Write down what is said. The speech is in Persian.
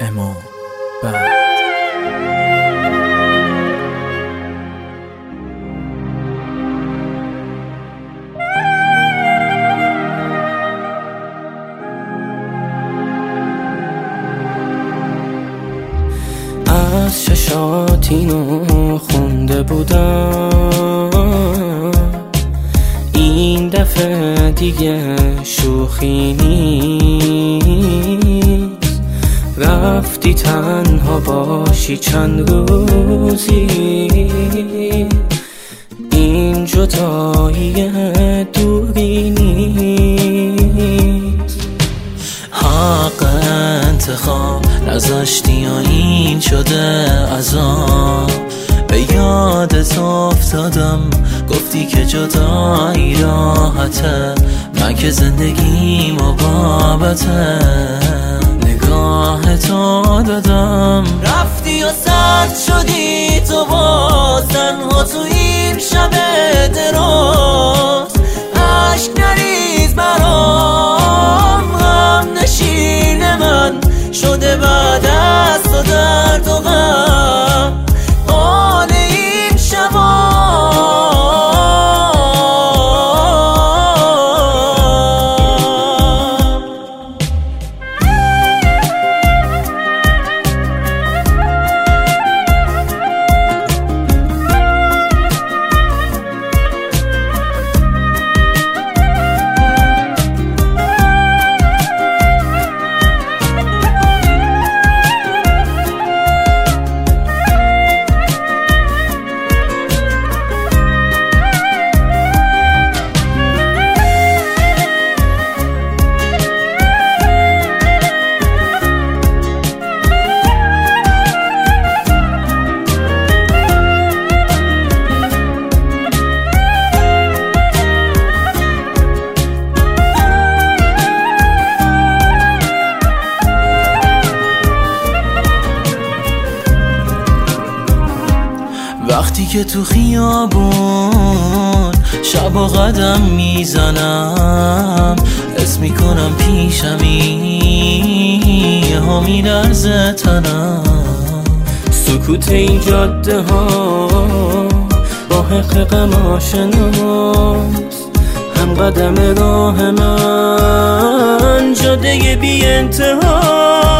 اما بعد از چشات اینو خونده بودم، این دفعه دیگه شوخی نیست. رفتی تنها باشی چند روزی، این جدایی دوری نیست. حق انتخاب نذاشتی یا این شده عذاب؟ به یادت افتادم گفتی که جدایی راحته، من که زندگیم و بابته نگاه تو دادم. رفتی و سرد شدی تو باز تنها تو این شب دراز، عشق نریز برام، غم نشین من شده بعد از تو درد و غم. حال این شبا وقتی که تو خیابون شب و قدم میزنم، حس میکنم پیشمی ها میلرزه تنم. سکوت این جاده ها با حق غم آشناست، هم قدم راه من جاده بی انتها.